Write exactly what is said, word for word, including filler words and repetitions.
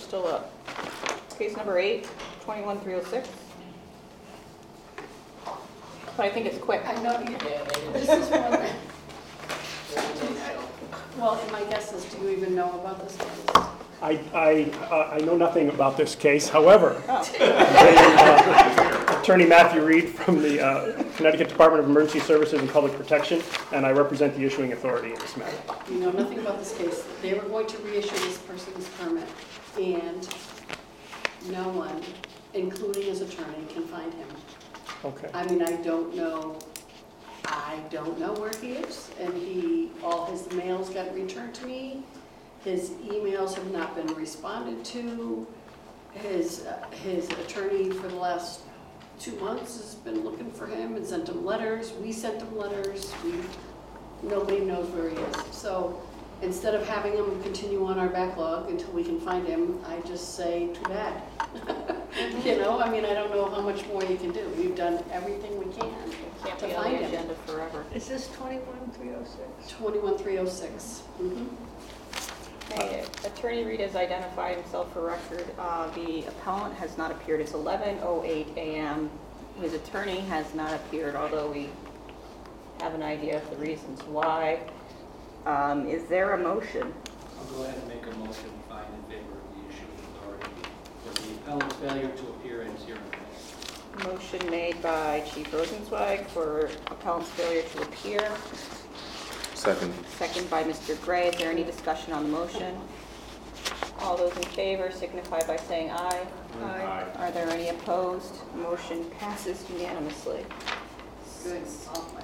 still up. Case number eight, twenty-one three oh six. But I think it's quick. I know you did. This is one that, well, and my guess is, do you even know about this case? I, I, uh, I know nothing about this case. However, Oh. uh, Attorney Matthew Reed from the uh, Connecticut Department of Emergency Services and Public Protection, and I represent the issuing authority in this matter. You know nothing about this case. They were going to reissue this person's permit, and no one, including his attorney, can find him. Okay. I mean, I don't know, I don't know where he is, and he, all his mails got returned to me. His emails have not been responded to. His, uh, his attorney for the last two months has been looking for him and sent him letters. We sent him letters. We, nobody knows where he is. So instead of having him continue on our backlog until we can find him, I just say too bad. You know, I mean, I don't know how much more you can do. We've done everything we can Can't to be on find the him. agenda forever. Is this twenty-one three oh six? twenty-one three oh six. Mm-hmm. Okay, Attorney Reed has identified himself for record. Uh, The appellant has not appeared. It's eleven oh eight a m His attorney has not appeared, although we have an idea of the reasons why. Um, Is there a motion? I'll go ahead and make a motion to find in favor of the issuing authority for the appellant's failure to appear as hearing. Motion made by Chief Rosenzweig for appellant's failure to appear. Second. Second by Mister Gray. Is there any discussion on the motion? All those in favor signify by saying aye. Aye. Are there any opposed? Motion passes unanimously. Good. Off my